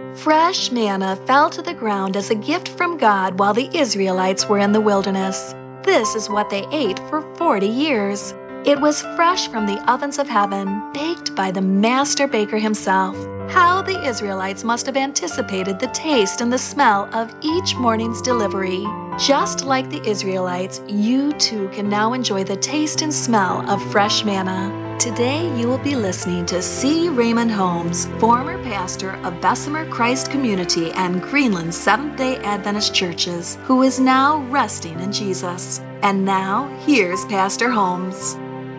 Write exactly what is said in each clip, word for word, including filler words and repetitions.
Fresh manna fell to the ground as a gift from God while the Israelites were in the wilderness. This is what they ate for forty years. It was fresh from the ovens of heaven, baked by the master baker himself. How the Israelites must have anticipated the taste and the smell of each morning's delivery. Just like the Israelites, you too can now enjoy the taste and smell of fresh manna. Today you will be listening to C. Raymond Holmes, former pastor of Bessemer Christ Community and Greenland Seventh-day Adventist Churches, who is now resting in Jesus. And now, here's Pastor Holmes.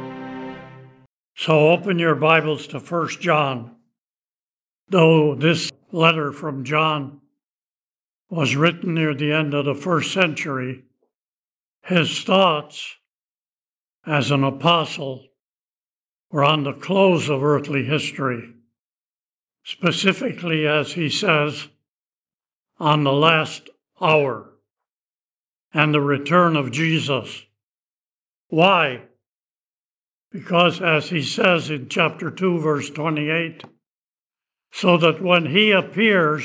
So open your Bibles to First John. Though this letter from John was written near the end of the first century, his thoughts as an apostle were on the close of earthly history, specifically, as he says, on the last hour and the return of Jesus. Why? Because, as he says in chapter two, verse twenty-eight, so that when he appears,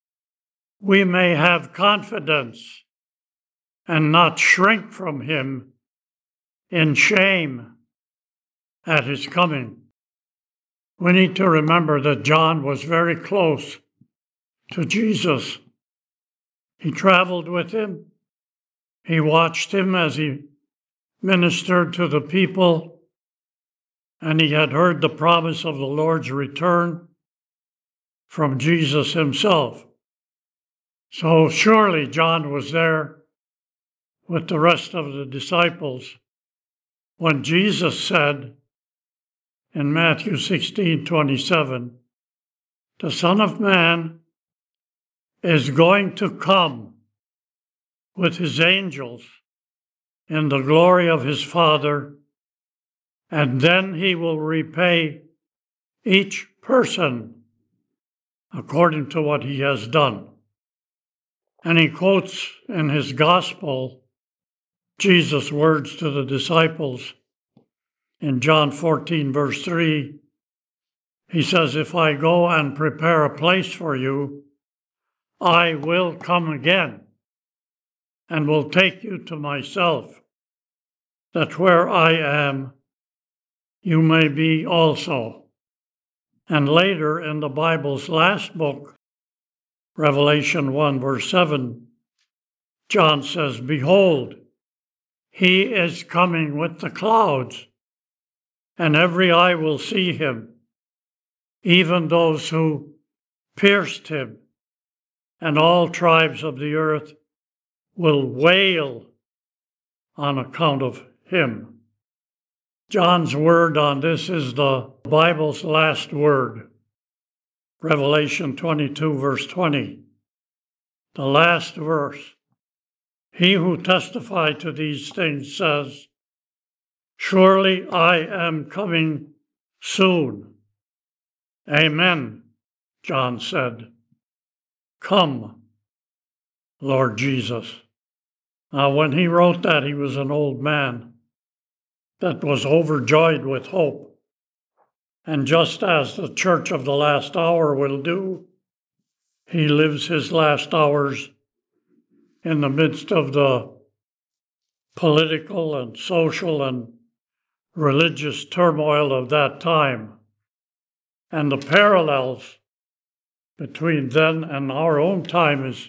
we may have confidence and not shrink from him in shame at his coming. We need to remember that John was very close to Jesus. He traveled with him. He watched him as he ministered to the people, and he had heard the promise of the Lord's return from Jesus himself. So surely John was there with the rest of the disciples when Jesus said in Matthew sixteen twenty-seven, the Son of Man is going to come with his angels in the glory of his Father, and then he will repay each person according to what he has done. And he quotes in his gospel Jesus' words to the disciples in John fourteen, verse three. He says, if I go and prepare a place for you, I will come again and will take you to myself, that where I am, you may be also. And later in the Bible's last book, Revelation one, verse seven, John says, behold, he is coming with the clouds, and every eye will see him, even those who pierced him, and all tribes of the earth will wail on account of him. John's word on this is the Bible's last word. Revelation twenty-two, verse twenty. The last verse. He who testified to these things says, surely I am coming soon. Amen, John said. Come, Lord Jesus. Now, when he wrote that, he was an old man that was overjoyed with hope. And just as the church of the last hour will do, he lives his last hours in the midst of the political and social and religious turmoil of that time. And the parallels between then and our own time is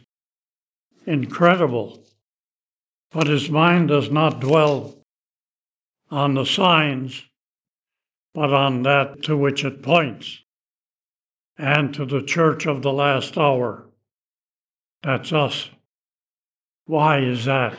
incredible. But his mind does not dwell on the signs, but on that to which it points, and to the church of the last hour. That's us. Why is that?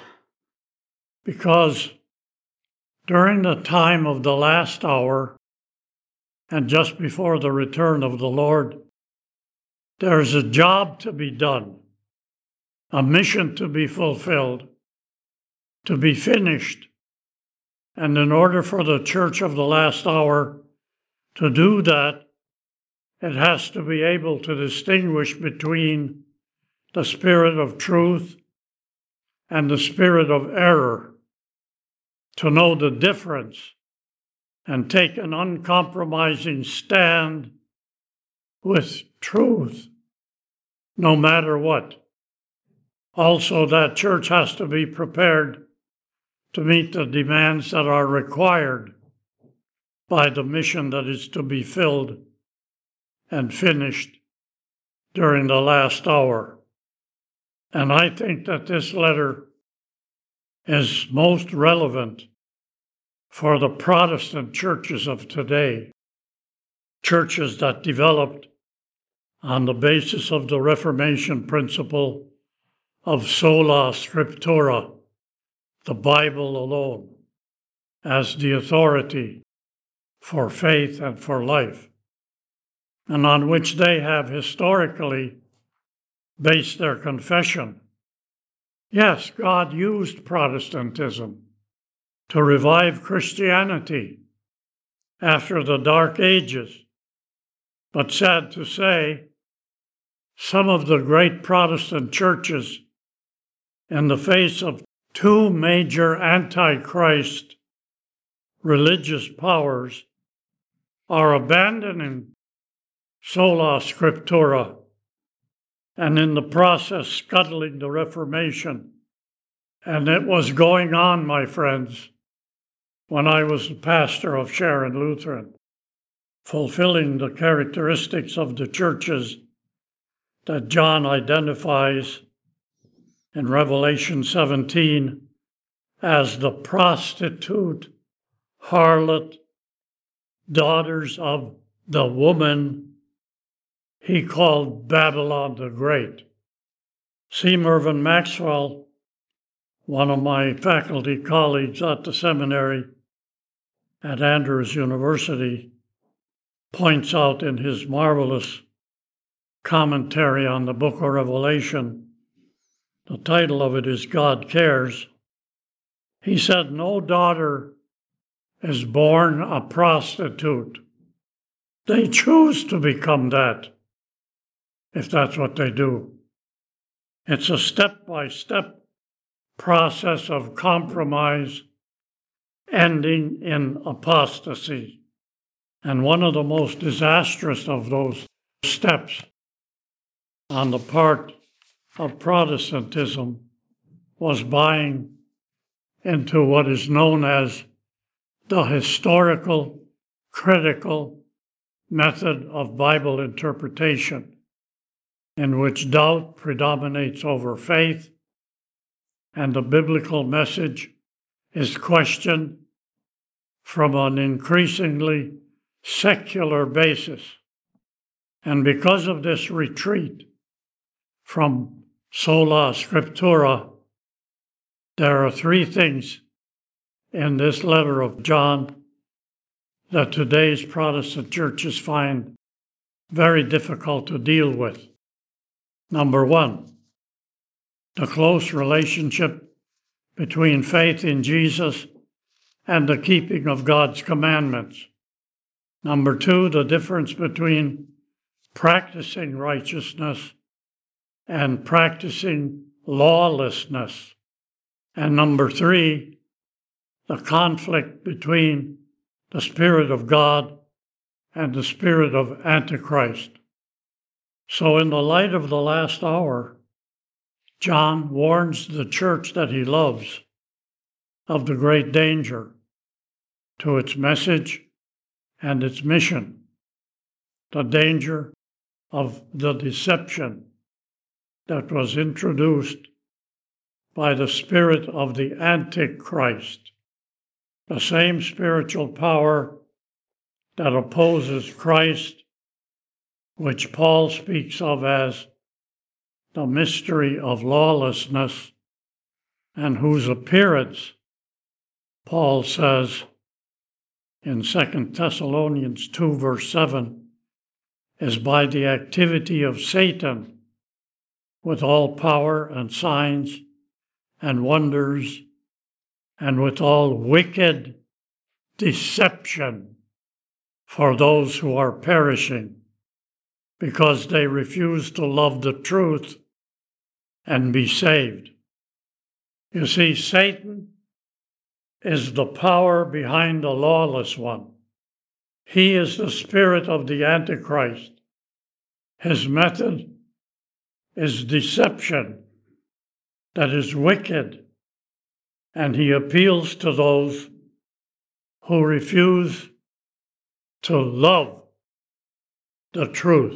Because during the time of the last hour, and just before the return of the Lord, there's a job to be done, a mission to be fulfilled, to be finished. And in order for the church of the last hour to do that, it has to be able to distinguish between the spirit of truth and the spirit of error, to know the difference and take an uncompromising stand with truth no matter what. Also, that church has to be prepared to meet the demands that are required by the mission that is to be filled and finished during the last hour. And I think that this letter is most relevant for the Protestant churches of today, churches that developed on the basis of the Reformation principle of sola scriptura, the Bible alone, as the authority for faith and for life, and on which they have historically based their confession. Yes, God used Protestantism to revive Christianity after the Dark Ages. But sad to say, some of the great Protestant churches, in the face of two major antichrist religious powers, are abandoning sola scriptura and in the process scuttling the Reformation. And it was going on, my friends, when I was the pastor of Sharon Lutheran, fulfilling the characteristics of the churches that John identifies in Revelation seventeen as the prostitute, harlot, daughters of the woman he called Babylon the Great. C. Mervyn Maxwell, one of my faculty colleagues at the seminary at Andrews University, points out in his marvelous commentary on the book of Revelation, the title of it is God Cares. He said, no daughter is born a prostitute. They choose to become that, if that's what they do. It's a step-by-step process of compromise ending in apostasy. And one of the most disastrous of those steps on the part of Protestantism was buying into what is known as the historical, critical method of Bible interpretation, in which doubt predominates over faith and the biblical message is questioned from an increasingly secular basis. And because of this retreat from sola scriptura, there are three things in this letter of John that today's Protestant churches find very difficult to deal with. Number one, the close relationship between faith in Jesus and the keeping of God's commandments. Number two, the difference between practicing righteousness and practicing lawlessness. And number three, the conflict between the Spirit of God and the spirit of Antichrist. So in the light of the last hour, John warns the church that he loves of the great danger to its message and its mission, the danger of the deception that was introduced by the spirit of the Antichrist, the same spiritual power that opposes Christ, which Paul speaks of as the mystery of lawlessness, and whose appearance, Paul says in Second Thessalonians two, verse seven, is by the activity of Satan with all power and signs and wonders and with all wicked deception for those who are perishing, because they refuse to love the truth and be saved. You see, Satan is the power behind the lawless one. He is the spirit of the Antichrist. His method is deception that is wicked, and he appeals to those who refuse to love the truth.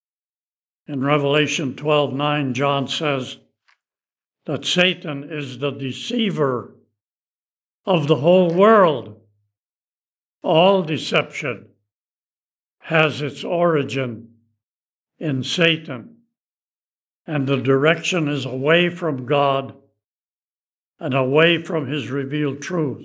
In Revelation twelve nine, John says that Satan is the deceiver of the whole world. All deception has its origin in Satan, and the direction is away from God and away from his revealed truth.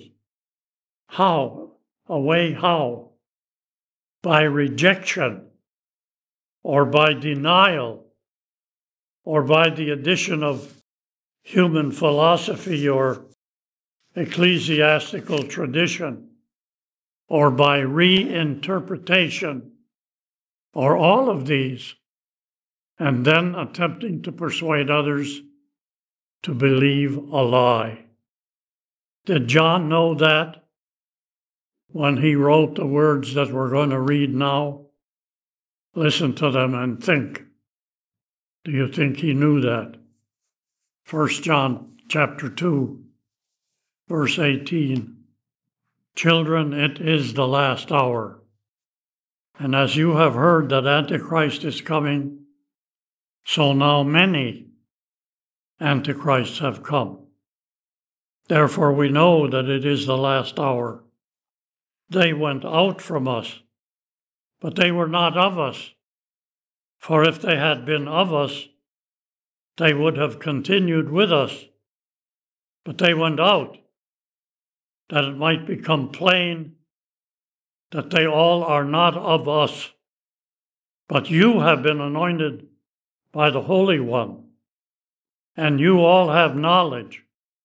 How? Away how? By rejection, or by denial, or by the addition of human philosophy or ecclesiastical tradition, or by reinterpretation, or all of these, and then attempting to persuade others to believe a lie. Did John know that when he wrote the words that we're going to read now? Listen to them and think. Do you think he knew that? First John chapter two, verse eighteen. Children, it is the last hour. And as you have heard that Antichrist is coming, so now many Antichrists have come. Therefore we know that it is the last hour. They went out from us, but they were not of us. For if they had been of us, they would have continued with us. But they went out, that it might become plain that they all are not of us. But you have been anointed by the Holy One, and you all have knowledge.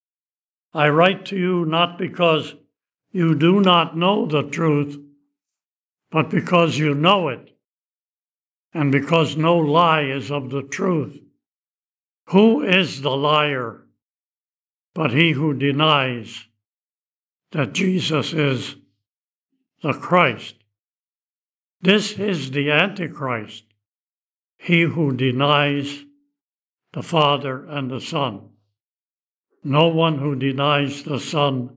I write to you not because you do not know the truth, but because you know it, and because no lie is of the truth. Who is the liar but he who denies that Jesus is the Christ? This is the Antichrist, he who denies the Father and the Son. No one who denies the Son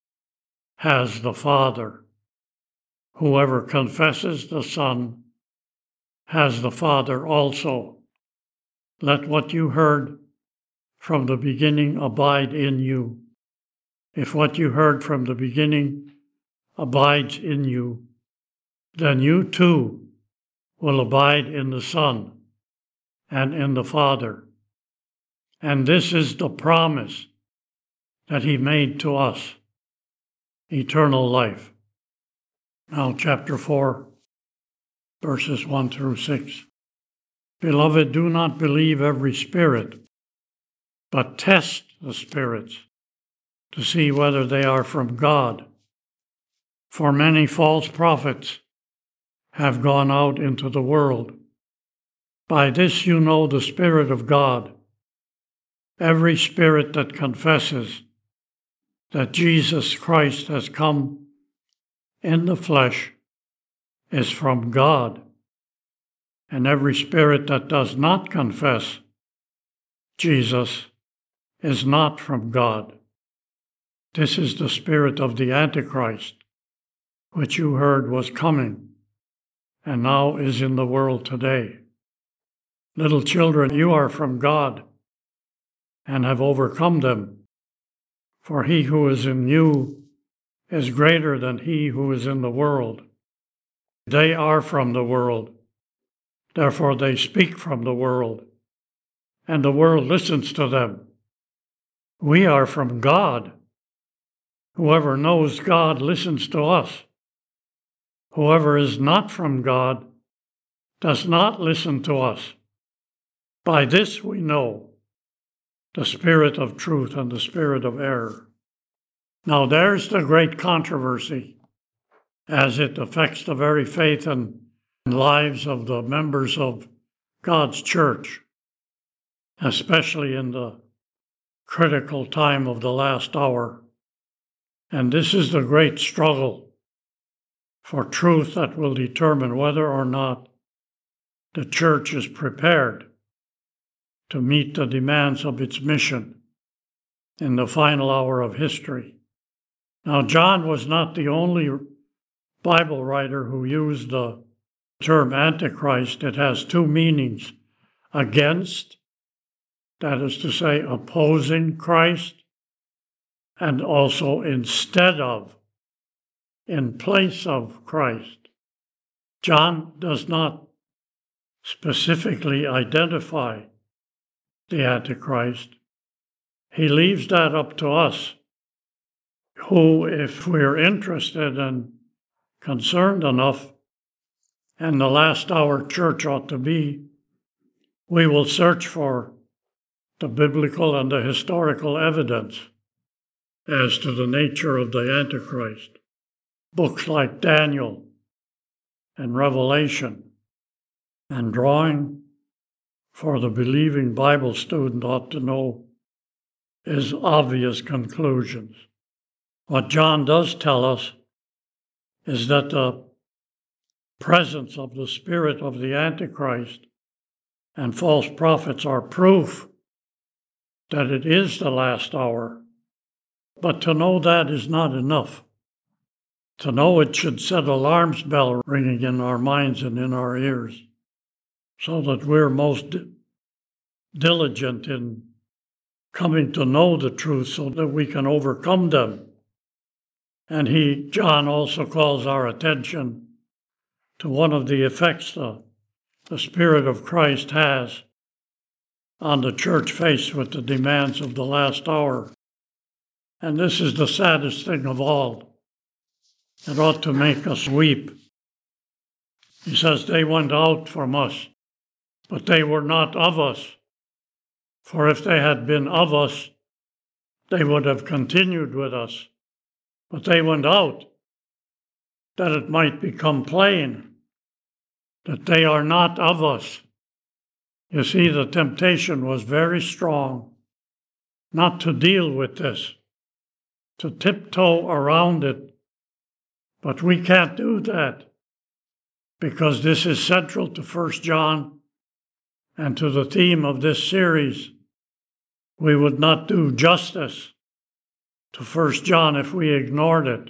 has the Father. Whoever confesses the Son has the Father also. Let what you heard from the beginning abide in you. If what you heard from the beginning abides in you, then you too will abide in the Son and in the Father. And this is the promise that he made to us, eternal life. Now, chapter four, verses one through six. Beloved, do not believe every spirit, but test the spirits to see whether they are from God. For many false prophets have gone out into the world. By this you know the Spirit of God. Every spirit that confesses that Jesus Christ has come in the flesh is from God, and every spirit that does not confess Jesus is not from God. This is the spirit of the Antichrist, which you heard was coming, and now is in the world today. Little children, you are from God, and have overcome them. For he who is in you is greater than he who is in the world. They are from the world, therefore they speak from the world, and the world listens to them. We are from God. Whoever knows God listens to us. Whoever is not from God does not listen to us. By this we know the spirit of truth and the spirit of error. Now there's the great controversy as it affects the very faith and lives of the members of God's church, especially in the critical time of the last hour. And this is the great struggle for truth that will determine whether or not the church is prepared to meet the demands of its mission in the final hour of history. Now, John was not the only Bible writer who used the term Antichrist. It has two meanings: against, that is to say, opposing Christ, and also instead of, in place of Christ. John does not specifically identify the Antichrist. He leaves that up to us, who, if we're interested and concerned enough, and the last hour church ought to be, we will search for the biblical and the historical evidence as to the nature of the Antichrist. Books like Daniel and Revelation, and drawing for the believing Bible student ought to know is obvious conclusions. What John does tell us is that the presence of the spirit of the Antichrist and false prophets are proof that it is the last hour. But to know that is not enough. To know it should set alarm bells ringing in our minds and in our ears, so that we're most di- diligent in coming to know the truth so that we can overcome them. And he, John, also calls our attention to one of the effects the, the Spirit of Christ has on the church faced with the demands of the last hour. And this is the saddest thing of all. It ought to make us weep. He says, they went out from us, but they were not of us. For if they had been of us, they would have continued with us. But they went out, that it might become plain that they are not of us. You see, the temptation was very strong not to deal with this, to tiptoe around it. But we can't do that, because this is central to First John and to the theme of this series. We would not do justice to First John if we ignored it.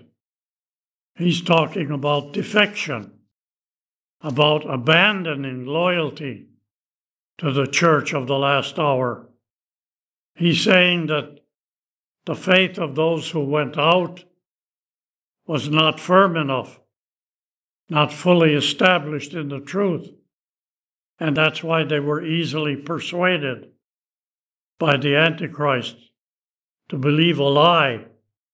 He's talking about defection, about abandoning loyalty to the church of the last hour. He's saying that the faith of those who went out was not firm enough, not fully established in the truth, and that's why they were easily persuaded by the Antichrist to believe a lie.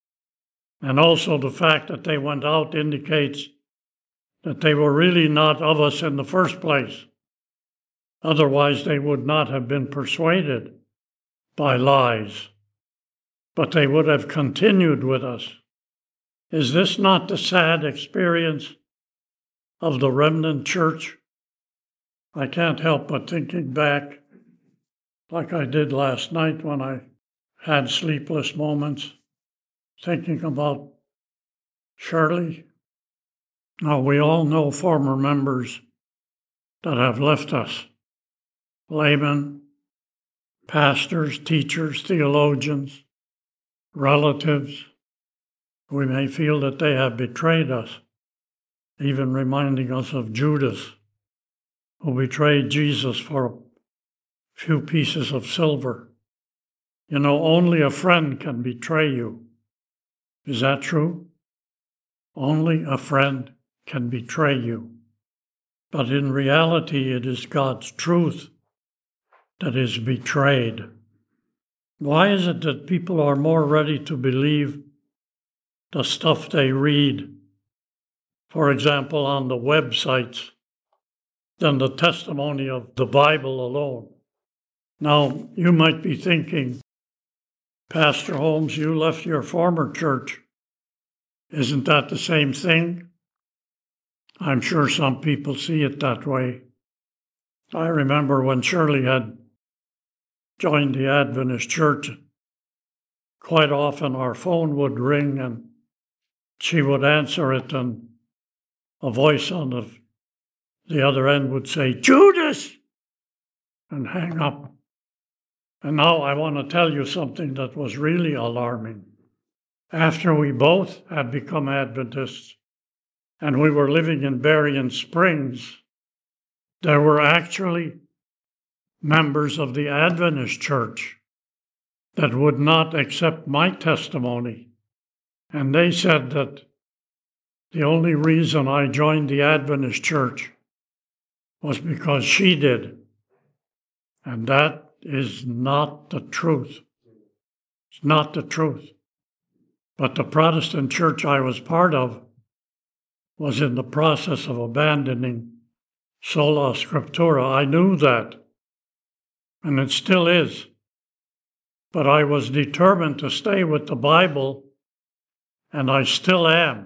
And also the fact that they went out indicates that they were really not of us in the first place. Otherwise, they would not have been persuaded by lies, but they would have continued with us. Is this not the sad experience of the remnant church? I can't help but thinking back, like I did last night when I had sleepless moments, thinking about Shirley. Now, we all know former members that have left us, laymen, pastors, teachers, theologians, relatives. We may feel that they have betrayed us, even reminding us of Judas, who betrayed Jesus for a few pieces of silver. You know, only a friend can betray you. Is that true? Only a friend can betray you. But in reality, it is God's truth that is betrayed. Why is it that people are more ready to believe the stuff they read, for example, on the websites, than the testimony of the Bible alone? Now, you might be thinking, Pastor Holmes, you left your former church. Isn't that the same thing? I'm sure some people see it that way. I remember when Shirley had joined the Adventist church, quite often our phone would ring and she would answer it, and a voice on the, the other end would say, Judas, and hang up. And now I want to tell you something that was really alarming. After we both had become Adventists and we were living in Berrien Springs, there were actually members of the Adventist church that would not accept my testimony. And they said that the only reason I joined the Adventist church was because she did. And that is not the truth. It's not the truth. But the Protestant church I was part of was in the process of abandoning sola scriptura. I knew that, and it still is. But I was determined to stay with the Bible, and I still am.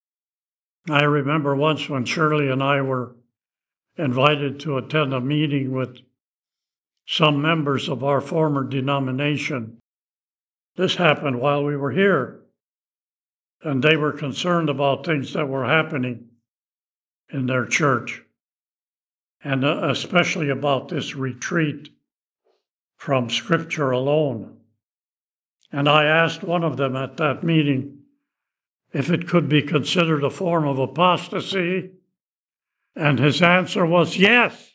I remember once when Shirley and I were invited to attend a meeting with some members of our former denomination. This happened while we were here, and they were concerned about things that were happening in their church, and especially about this retreat from Scripture alone. And I asked one of them at that meeting if it could be considered a form of apostasy, and his answer was yes.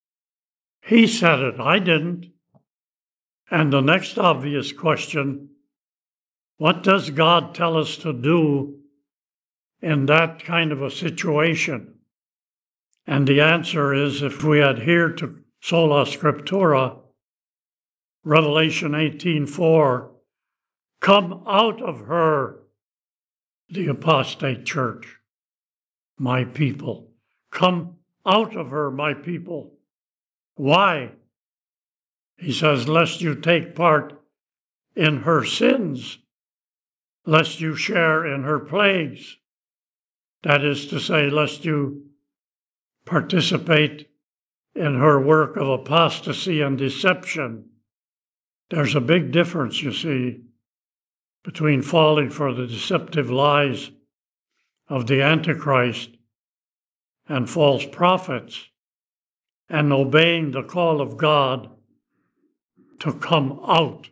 He said it, I didn't. And the next obvious question, what does God tell us to do in that kind of a situation? And the answer is, if we adhere to sola scriptura, Revelation eighteen four, come out of her, the apostate church, my people. Come out of her, my people. Why? He says, lest you take part in her sins, lest you share in her plagues. That is to say, lest you participate in her work of apostasy and deception. There's a big difference, you see, between falling for the deceptive lies of the Antichrist and false prophets and obeying the call of God to come out.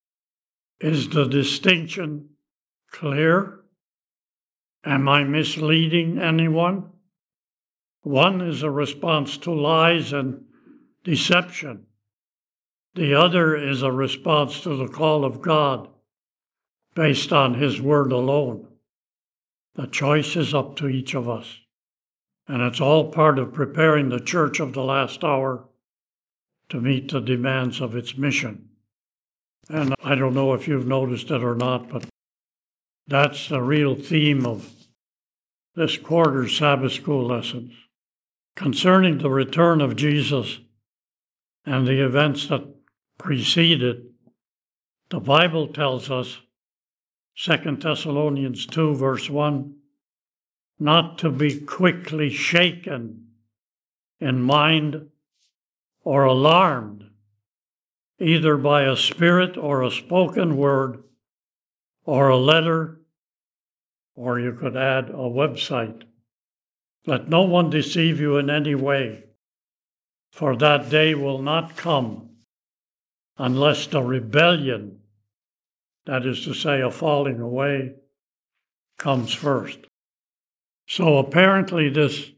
Is the distinction clear? Am I misleading anyone? One is a response to lies and deception. The other is a response to the call of God based on His Word alone. The choice is up to each of us. And it's all part of preparing the church of the last hour to meet the demands of its mission. And I don't know if you've noticed it or not, but that's the real theme of this quarter's Sabbath school lessons. Concerning the return of Jesus and the events that preceded, the Bible tells us, Second Thessalonians two, verse one, not to be quickly shaken in mind or alarmed, either by a spirit or a spoken word or a letter, or you could add a website. Let no one deceive you in any way, for that day will not come unless the rebellion, that is to say, a falling away, comes first. So apparently this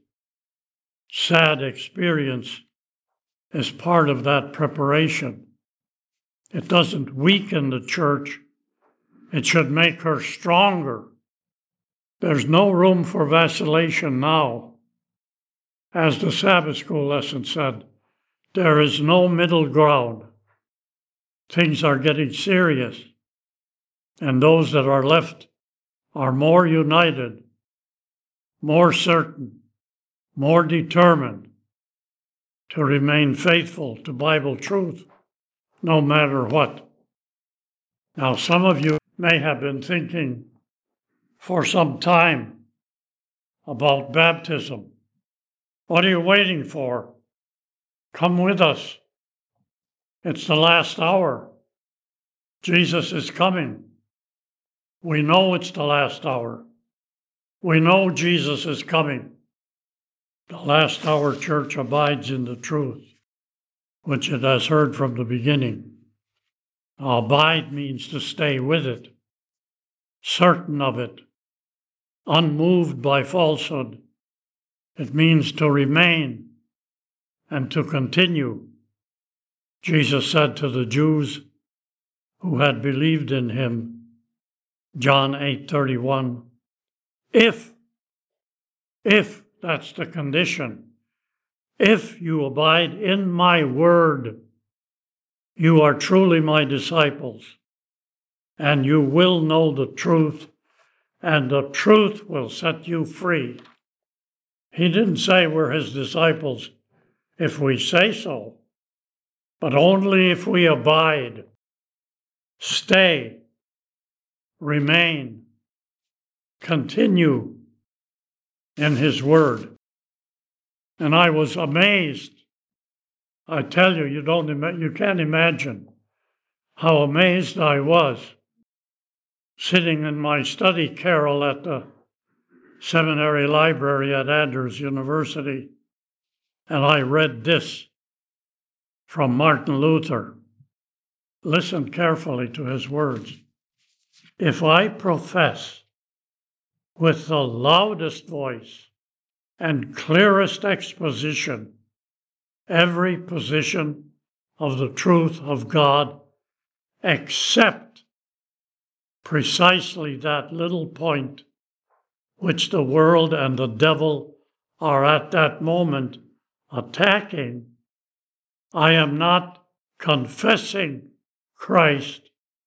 sad experience is part of that preparation. It doesn't weaken the church. It should make her stronger. There's no room for vacillation now. As the Sabbath school lesson said, there is no middle ground. Things are getting serious, and those that are left are more united, more certain, more determined to remain faithful to Bible truth, no matter what. Now, some of you may have been thinking for some time about baptism. What are you waiting for? Come with us. It's the last hour. Jesus is coming. We know it's the last hour. We know Jesus is coming. The last hour church abides in the truth, which it has heard from the beginning. Abide means to stay with it, certain of it, unmoved by falsehood. It means to remain and to continue. Jesus said to the Jews who had believed in him, John eight thirty-one, if, if, that's the condition, if you abide in my word, you are truly my disciples, and you will know the truth, and the truth will set you free. He didn't say we're his disciples if we say so, but only if we abide, stay, remain, continue in his word. And I was amazed. I tell you, you don't, you can't imagine how amazed I was sitting in my study carrel at the seminary library at Andrews University, and I read this from Martin Luther. Listen carefully to his words. If I profess with the loudest voice and clearest exposition every position of the truth of God, except precisely that little point which the world and the devil are at that moment attacking, I am not confessing Christ,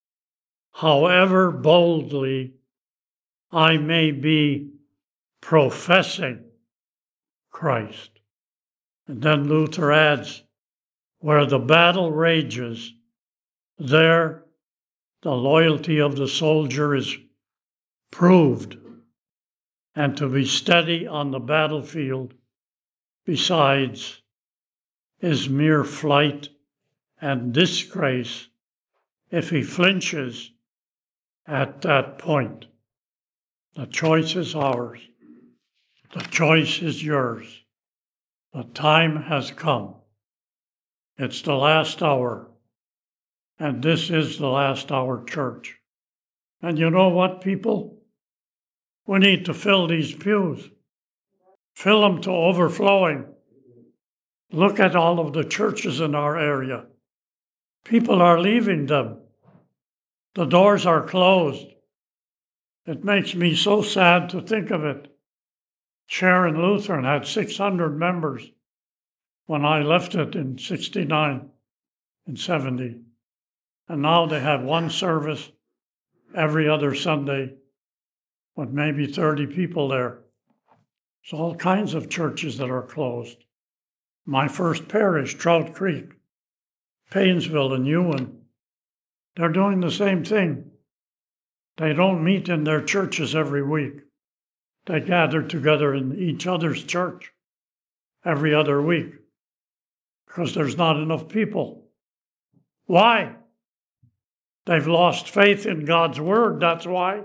however boldly I may be professing Christ. And then Luther adds, where the battle rages, there the loyalty of the soldier is proved, and to be steady on the battlefield, besides, is mere flight and disgrace if he flinches at that point. The choice is ours. The choice is yours. The time has come. It's the last hour, and this is the last hour church. And you know what, people? We need to fill these pews. Fill them to overflowing. Look at all of the churches in our area. People are leaving them. The doors are closed. It makes me so sad to think of it. Sharon Lutheran had six hundred members when I left it in sixty-nine and seventy. And now they have one service every other Sunday with maybe thirty people there. There's all kinds of churches that are closed. My first parish, Trout Creek, Paynesville and Ewan, they're doing the same thing. They don't meet in their churches every week. They gather together in each other's church every other week because there's not enough people. Why? They've lost faith in God's word, that's why.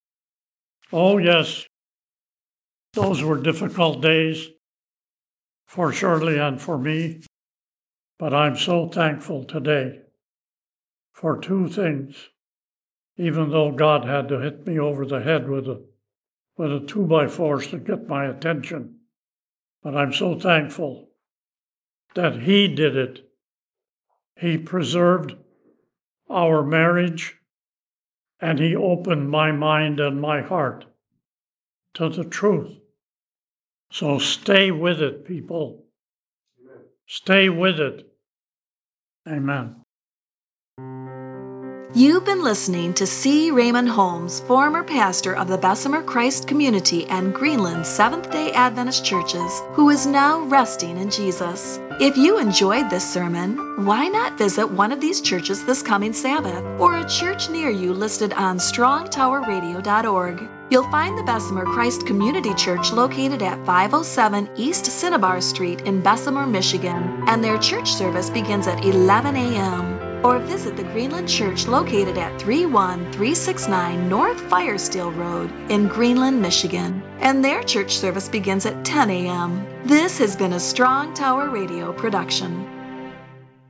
Oh, yes, those were difficult days for Shirley and for me, but I'm so thankful today for two things, even though God had to hit me over the head with a with a two-by-four to get my attention. But I'm so thankful that he did it. He preserved our marriage, and he opened my mind and my heart to the truth. So stay with it, people. Amen. Stay with it. Amen. You've been listening to C. Raymond Holmes, former pastor of the Bessemer Christ Community and Greenland Seventh-day Adventist Churches, who is now resting in Jesus. If you enjoyed this sermon, why not visit one of these churches this coming Sabbath, or a church near you listed on strong tower radio dot org. You'll find the Bessemer Christ Community Church located at five oh seven East Cinnabar Street in Bessemer, Michigan, and their church service begins at eleven a.m. Or visit the Greenland Church located at three one three six nine North Firesteel Road in Greenland, Michigan, and their church service begins at ten a.m. This has been a Strong Tower Radio production.